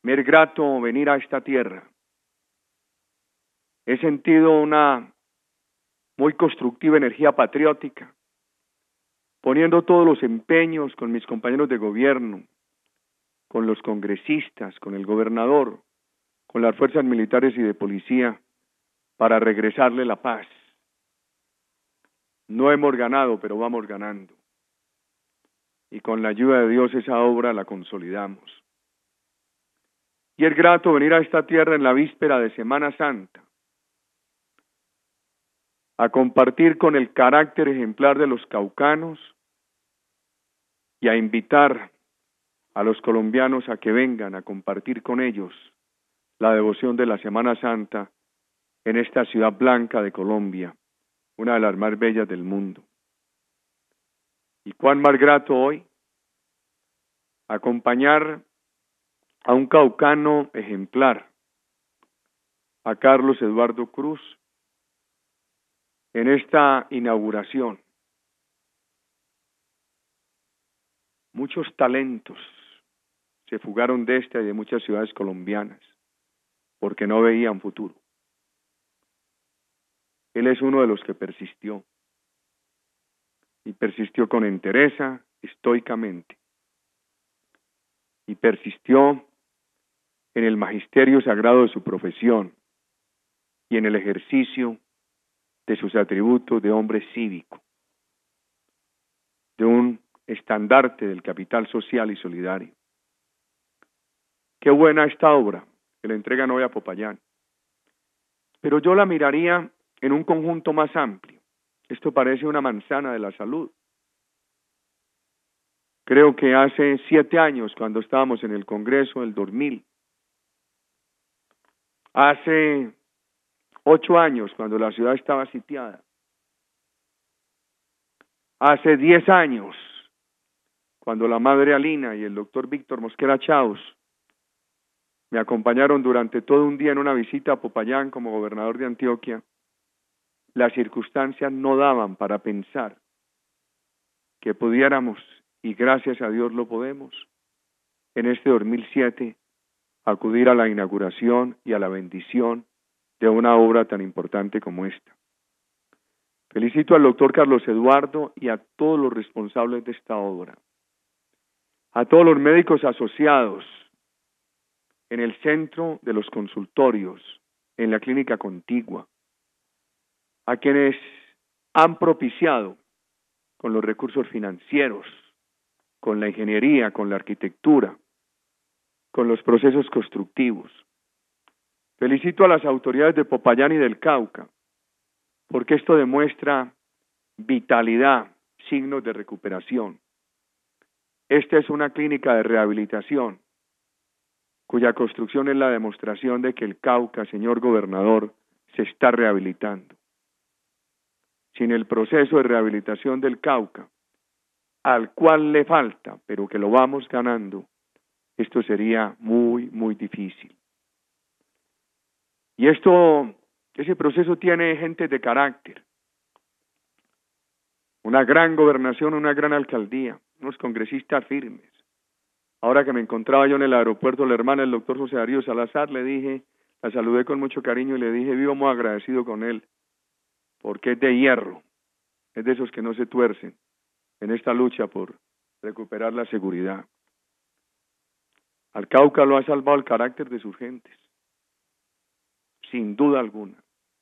Me es grato venir a esta tierra. He sentido una muy constructiva energía patriótica, poniendo todos los empeños con mis compañeros de gobierno, con los congresistas, con el gobernador, con las fuerzas militares y de policía, para regresarle la paz. No hemos ganado, pero vamos ganando. Y con la ayuda de Dios esa obra la consolidamos. Y es grato venir a esta tierra en la víspera de Semana Santa, a compartir con el carácter ejemplar de los caucanos y a invitar a los colombianos a que vengan a compartir con ellos la devoción de la Semana Santa en esta ciudad blanca de Colombia, una de las más bellas del mundo. Y cuán más grato hoy acompañar a un caucano ejemplar, a Carlos Eduardo Cruz, en esta inauguración. Muchos talentos se fugaron de esta y de muchas ciudades colombianas porque no veían futuro. Él es uno de los que persistió, y persistió con entereza, estoicamente, y persistió en el magisterio sagrado de su profesión y en el ejercicio de sus atributos de hombre cívico, de un estandarte del capital social y solidario. Qué buena esta obra que le entregan hoy a Popayán, pero yo la miraría en un conjunto más amplio. Esto parece una manzana de la salud. Creo que hace 7 años, cuando estábamos en el Congreso del 2000, hace 8 años, cuando la ciudad estaba sitiada, hace 10 años, cuando la madre Alina y el doctor Víctor Mosquera Chaos me acompañaron durante todo un día en una visita a Popayán como gobernador de Antioquia, las circunstancias no daban para pensar que pudiéramos, y gracias a Dios lo podemos, en este 2007, acudir a la inauguración y a la bendición de una obra tan importante como esta. Felicito al doctor Carlos Eduardo y a todos los responsables de esta obra, a todos los médicos asociados en el centro de los consultorios, en la clínica contigua, a quienes han propiciado con los recursos financieros, con la ingeniería, con la arquitectura, con los procesos constructivos. Felicito a las autoridades de Popayán y del Cauca, porque esto demuestra vitalidad, signos de recuperación. Esta es una clínica de rehabilitación, cuya construcción es la demostración de que el Cauca, señor gobernador, se está rehabilitando. Sin el proceso de rehabilitación del Cauca, al cual le falta, pero que lo vamos ganando, esto sería muy, muy difícil. Y ese proceso tiene gente de carácter, una gran gobernación, una gran alcaldía, unos congresistas firmes. Ahora que me encontraba yo en el aeropuerto, la hermana del doctor José Darío Salazar, le dije, la saludé con mucho cariño y le dije, vivo muy agradecido con él, porque es de hierro, es de esos que no se tuercen en esta lucha por recuperar la seguridad. Al Cauca lo ha salvado el carácter de sus gentes, sin duda alguna.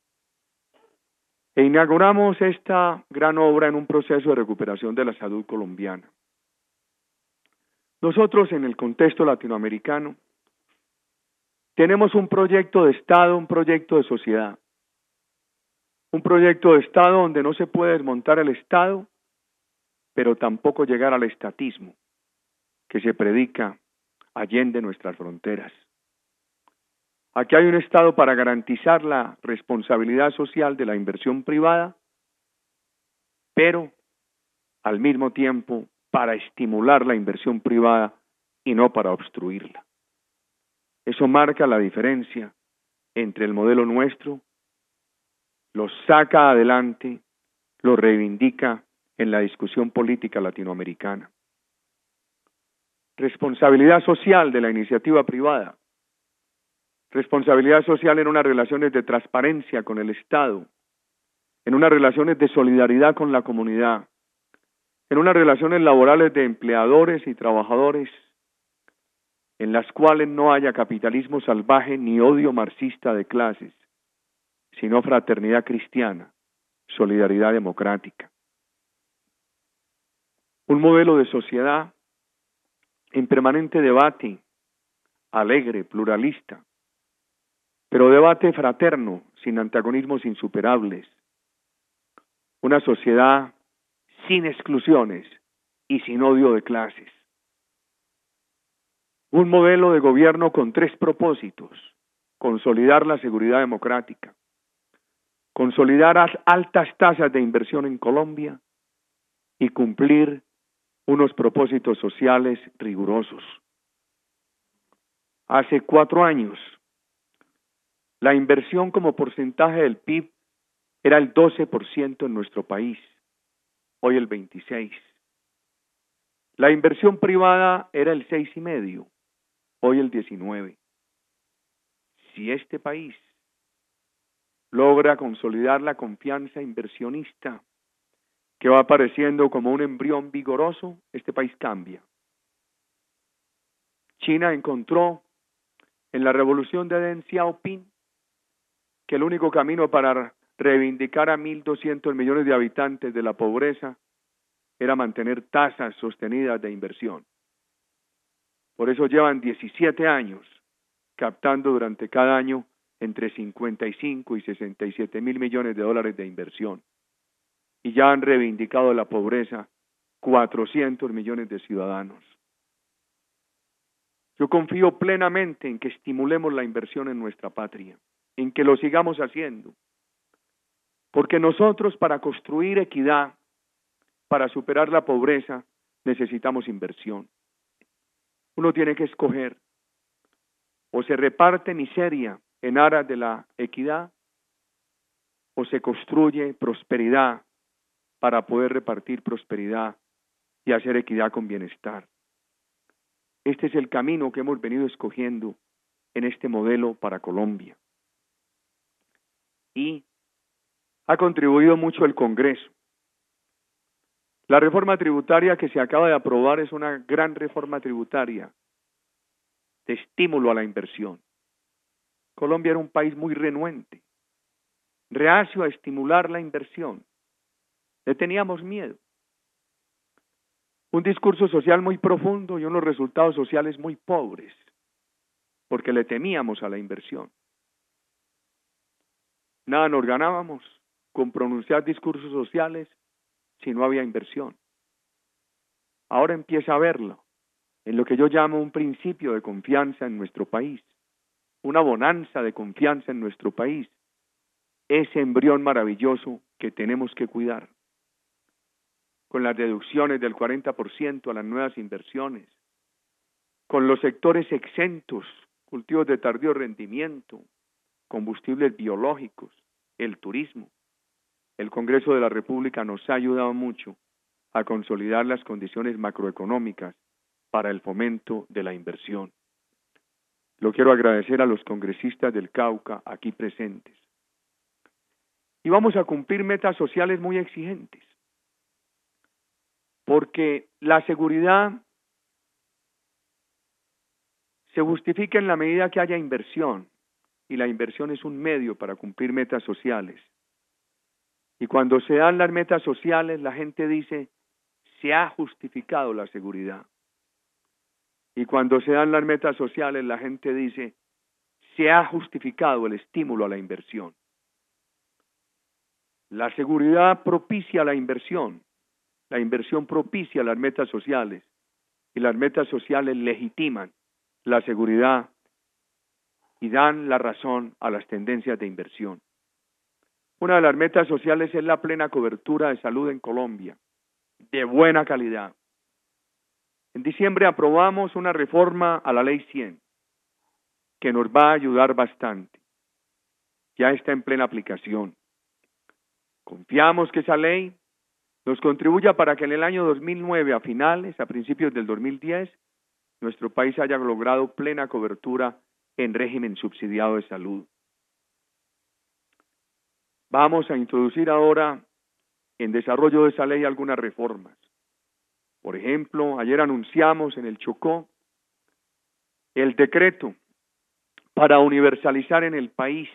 E inauguramos esta gran obra en un proceso de recuperación de la salud colombiana. Nosotros, en el contexto latinoamericano, tenemos un proyecto de Estado, un proyecto de sociedad. Un proyecto de Estado donde no se puede desmontar el Estado, pero tampoco llegar al estatismo que se predica allende nuestras fronteras. Aquí hay un Estado para garantizar la responsabilidad social de la inversión privada, pero al mismo tiempo para estimular la inversión privada y no para obstruirla. Eso marca la diferencia entre el modelo nuestro, lo saca adelante, lo reivindica en la discusión política latinoamericana. Responsabilidad social de la iniciativa privada. responsabilidad social en unas relaciones de transparencia con el Estado, en unas relaciones de solidaridad con la comunidad, en unas relaciones laborales de empleadores y trabajadores, en las cuales no haya capitalismo salvaje ni odio marxista de clases, sino fraternidad cristiana, solidaridad democrática. Un modelo de sociedad en permanente debate, alegre, pluralista, pero debate fraterno, sin antagonismos insuperables. Una sociedad sin exclusiones y sin odio de clases. Un modelo de gobierno con 3 propósitos: consolidar la seguridad democrática, consolidar altas tasas de inversión en Colombia y cumplir unos propósitos sociales rigurosos. Hace 4 años, la inversión como porcentaje del PIB era el 12% en nuestro país, hoy el 26%. La inversión privada era el 6,5%, hoy el 19%. Si este país logra consolidar la confianza inversionista que va apareciendo como un embrión vigoroso, este país cambia. China encontró en la revolución de Deng Xiaoping que el único camino para reivindicar a 1.200 millones de habitantes de la pobreza era mantener tasas sostenidas de inversión. Por eso llevan 17 años captando durante cada año entre 55 y 67 mil millones de dólares de inversión. Y ya han reivindicado de la pobreza 400 millones de ciudadanos. Yo confío plenamente en que estimulemos la inversión en nuestra patria, en que lo sigamos haciendo, porque nosotros, para construir equidad, para superar la pobreza, necesitamos inversión. Uno tiene que escoger: o se reparte miseria en aras de la equidad, o se construye prosperidad para poder repartir prosperidad y hacer equidad con bienestar. Este es el camino que hemos venido escogiendo en este modelo para Colombia. Y ha contribuido mucho el Congreso. La reforma tributaria que se acaba de aprobar es una gran reforma tributaria de estímulo a la inversión. Colombia era un país muy renuente, reacio a estimular la inversión. Le teníamos miedo. Un discurso social muy profundo y unos resultados sociales muy pobres, porque le temíamos a la inversión. Nada nos ganábamos con pronunciar discursos sociales si no había inversión. Ahora empieza a verlo en lo que yo llamo un principio de confianza en nuestro país, una bonanza de confianza en nuestro país, ese embrión maravilloso que tenemos que cuidar, con las deducciones del 40% a las nuevas inversiones, con los sectores exentos, cultivos de tardío rendimiento, combustibles biológicos, el turismo. El Congreso de la República nos ha ayudado mucho a consolidar las condiciones macroeconómicas para el fomento de la inversión. Lo quiero agradecer a los congresistas del Cauca aquí presentes. Y vamos a cumplir metas sociales muy exigentes, porque la seguridad se justifica en la medida que haya inversión, y la inversión es un medio para cumplir metas sociales. Y cuando se dan las metas sociales, la gente dice: se ha justificado la seguridad. Y cuando se dan las metas sociales, la gente dice: se ha justificado el estímulo a la inversión. La seguridad propicia la inversión propicia las metas sociales, y las metas sociales legitiman la seguridad y dan la razón a las tendencias de inversión. Una de las metas sociales es la plena cobertura de salud en Colombia, de buena calidad. En diciembre aprobamos una reforma a la Ley 100, que nos va a ayudar bastante. Ya está en plena aplicación. Confiamos que esa ley nos contribuya para que en el año 2009, a principios del 2010, nuestro país haya logrado plena cobertura en régimen subsidiado de salud. Vamos a introducir ahora en desarrollo de esa ley algunas reformas. Por ejemplo, ayer anunciamos en el Chocó el decreto para universalizar en el país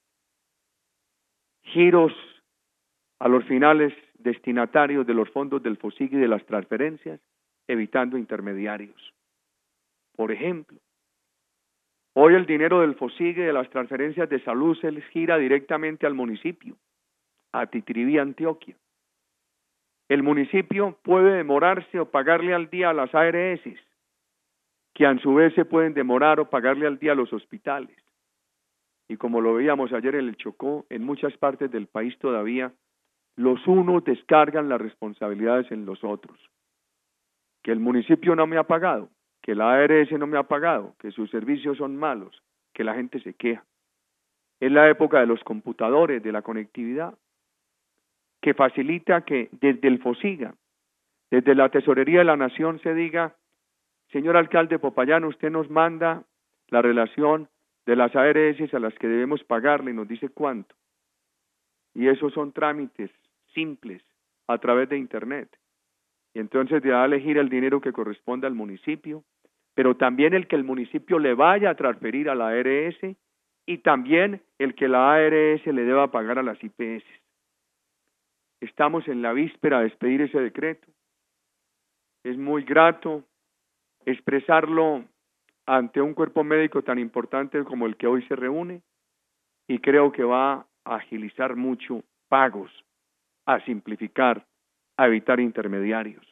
giros a los finales destinatarios de los fondos del FOSIG y de las transferencias, evitando intermediarios. Por ejemplo, hoy el dinero del FOSIG y de las transferencias de salud se les gira directamente al municipio, a Titiribí, Antioquia. El municipio puede demorarse o pagarle al día a las ARS, que a su vez se pueden demorar o pagarle al día a los hospitales. Y como lo veíamos ayer en el Chocó, en muchas partes del país todavía, los unos descargan las responsabilidades en los otros. Que el municipio no me ha pagado, que la ARS no me ha pagado, que sus servicios son malos, que la gente se queja. Es la época de los computadores, de la conectividad, que facilita que desde el FOSIGA, desde la Tesorería de la Nación se diga: señor alcalde Popayán, usted nos manda la relación de las ARS a las que debemos pagarle y nos dice cuánto. Y esos son trámites simples a través de Internet. Y entonces de elegir el dinero que corresponde al municipio, pero también el que el municipio le vaya a transferir a la ARS y también el que la ARS le deba pagar a las IPS. Estamos en la víspera de expedir ese decreto. Es muy grato expresarlo ante un cuerpo médico tan importante como el que hoy se reúne, y creo que va a agilizar mucho pagos, a simplificar, a evitar intermediarios.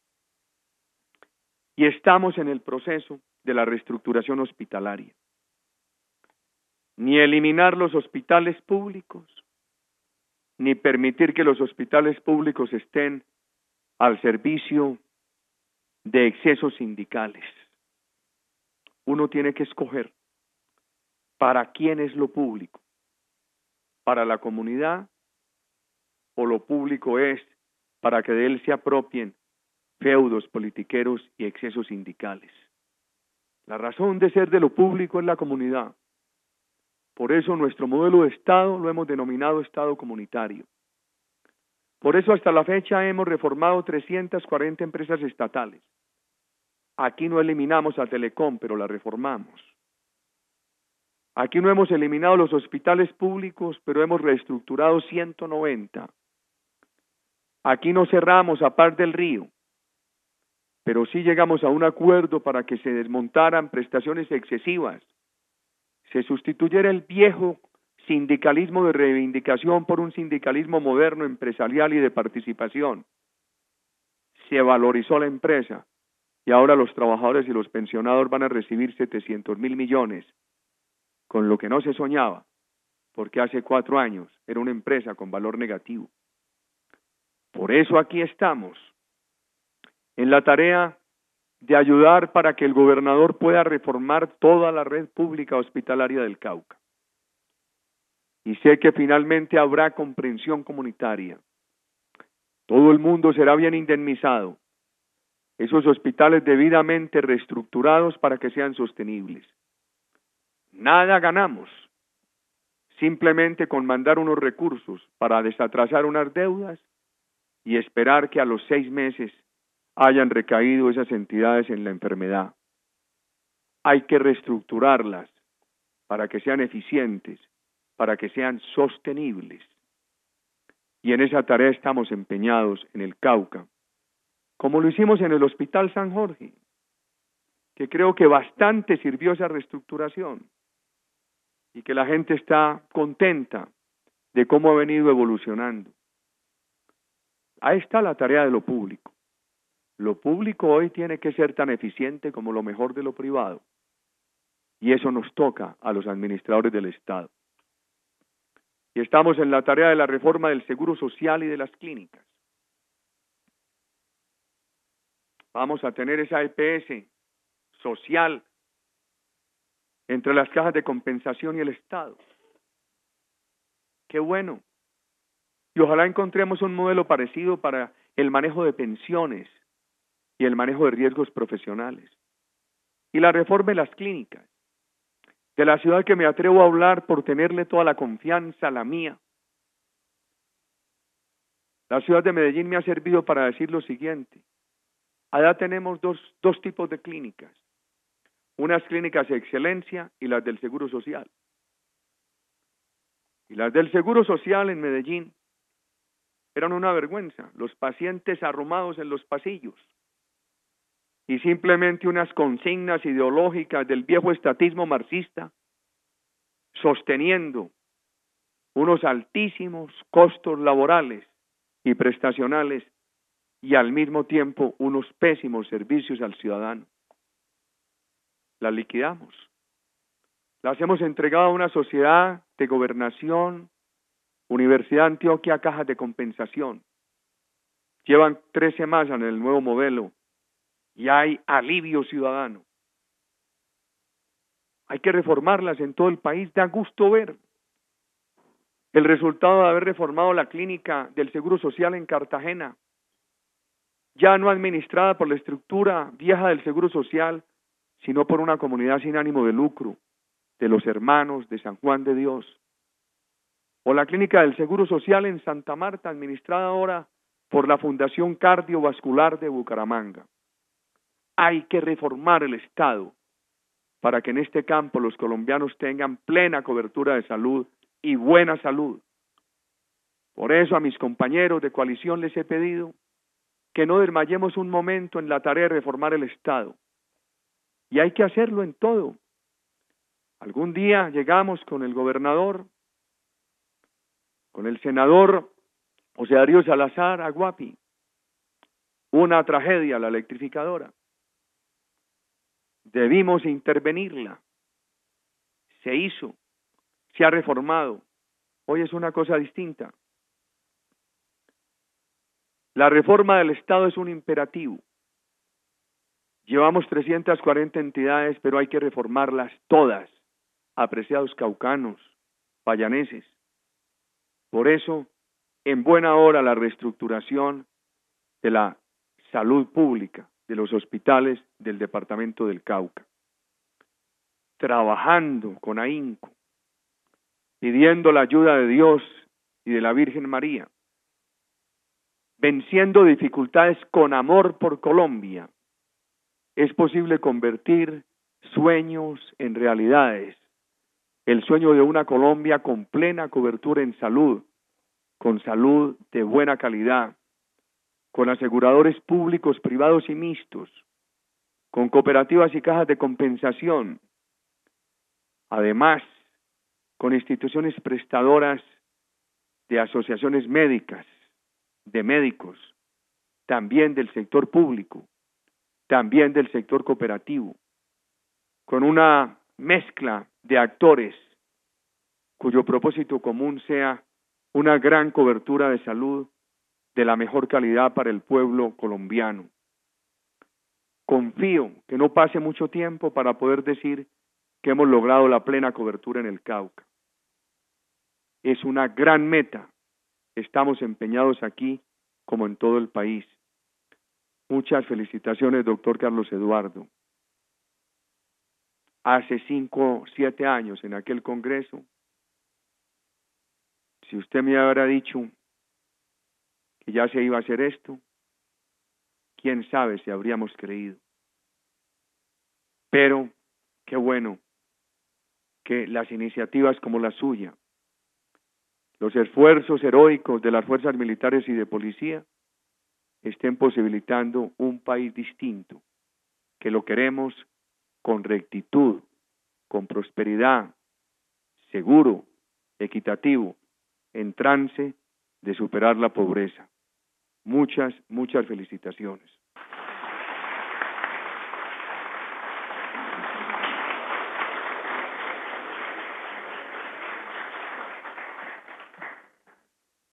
Y estamos en el proceso de la reestructuración hospitalaria. Ni eliminar los hospitales públicos, ni permitir que los hospitales públicos estén al servicio de excesos sindicales. Uno tiene que escoger para quién es lo público, para la comunidad, o lo público es para que de él se apropien feudos politiqueros y excesos sindicales. La razón de ser de lo público es la comunidad. Por eso nuestro modelo de Estado lo hemos denominado Estado comunitario. Por eso hasta la fecha hemos reformado 340 empresas estatales. Aquí no eliminamos a Telecom, pero la reformamos. Aquí no hemos eliminado los hospitales públicos, pero hemos reestructurado 190. Aquí no cerramos a Par del Río, pero sí llegamos a un acuerdo para que se desmontaran prestaciones excesivas, se sustituyera el viejo sindicalismo de reivindicación por un sindicalismo moderno, empresarial y de participación. Se valorizó la empresa y ahora los trabajadores y los pensionados van a recibir 700.000 millones, con lo que no se soñaba, porque hace 4 años era una empresa con valor negativo. Por eso aquí estamos, en la tarea de ayudar para que el gobernador pueda reformar toda la red pública hospitalaria del Cauca. Y sé que finalmente habrá comprensión comunitaria. Todo el mundo será bien indemnizado. Esos hospitales debidamente reestructurados para que sean sostenibles. Nada ganamos simplemente con mandar unos recursos para desatrasar unas deudas y esperar que a los 6 meses hayan recaído esas entidades en la enfermedad. Hay que reestructurarlas para que sean eficientes, para que sean sostenibles. Y en esa tarea estamos empeñados en el Cauca, como lo hicimos en el Hospital San Jorge, que creo que bastante sirvió esa reestructuración y que la gente está contenta de cómo ha venido evolucionando. Ahí está la tarea de lo público. Lo público hoy tiene que ser tan eficiente como lo mejor de lo privado. Y eso nos toca a los administradores del Estado. Y estamos en la tarea de la reforma del seguro social y de las clínicas. Vamos a tener esa EPS social entre las cajas de compensación y el Estado. ¡Qué bueno! Y ojalá encontremos un modelo parecido para el manejo de pensiones y el manejo de riesgos profesionales. Y la reforma de las clínicas. de la ciudad que me atrevo a hablar por tenerle toda la confianza, la mía. La ciudad de Medellín me ha servido para decir lo siguiente. Allá tenemos dos tipos de clínicas. Unas clínicas de excelencia y las del Seguro Social. Y las del Seguro Social en Medellín eran una vergüenza. Los pacientes arrumados en los pasillos. Y simplemente unas consignas ideológicas del viejo estatismo marxista sosteniendo unos altísimos costos laborales y prestacionales y al mismo tiempo unos pésimos servicios al ciudadano. Las liquidamos. Las hemos entregado a una sociedad de gobernación, Universidad de Antioquia, cajas de compensación. Llevan 3 semanas en el nuevo modelo y hay alivio ciudadano. Hay que reformarlas en todo el país. Da gusto ver el resultado de haber reformado la clínica del Seguro Social en Cartagena, ya no administrada por la estructura vieja del Seguro Social, sino por una comunidad sin ánimo de lucro, de los hermanos de San Juan de Dios. O la clínica del Seguro Social en Santa Marta, administrada ahora por la Fundación Cardiovascular de Bucaramanga. Hay que reformar el Estado para que en este campo los colombianos tengan plena cobertura de salud y buena salud. Por eso a mis compañeros de coalición les he pedido que no desmayemos un momento en la tarea de reformar el Estado. Y hay que hacerlo en todo. Algún día llegamos con el gobernador, con el senador José Darío Salazar a Guapi. Una tragedia la electrificadora. Debimos intervenirla. Se hizo, se ha reformado. Hoy es una cosa distinta. La reforma del Estado es un imperativo. Llevamos 340 entidades, pero hay que reformarlas todas, apreciados caucanos, payaneses. Por eso, en buena hora la reestructuración de la salud pública, de los hospitales del departamento del Cauca. Trabajando con ahínco, pidiendo la ayuda de Dios y de la Virgen María, venciendo dificultades con amor por Colombia, es posible convertir sueños en realidades. El sueño de una Colombia con plena cobertura en salud, con salud de buena calidad, con aseguradores públicos, privados y mixtos, con cooperativas y cajas de compensación. Además, con instituciones prestadoras de asociaciones médicas, de médicos, también del sector público, también del sector cooperativo, con una mezcla de actores cuyo propósito común sea una gran cobertura de salud de la mejor calidad para el pueblo colombiano. Confío que no pase mucho tiempo para poder decir que hemos logrado la plena cobertura en el Cauca. Es una gran meta. Estamos empeñados aquí como en todo el país. Muchas felicitaciones, doctor Carlos Eduardo. Hace 5, 7 años en aquel congreso, si usted me hubiera dicho que ya se iba a hacer esto, quién sabe si habríamos creído. Pero qué bueno que las iniciativas como la suya, los esfuerzos heroicos de las fuerzas militares y de policía, estén posibilitando un país distinto, que lo queremos con rectitud, con prosperidad, seguro, equitativo, en trance de superar la pobreza. Muchas, muchas felicitaciones.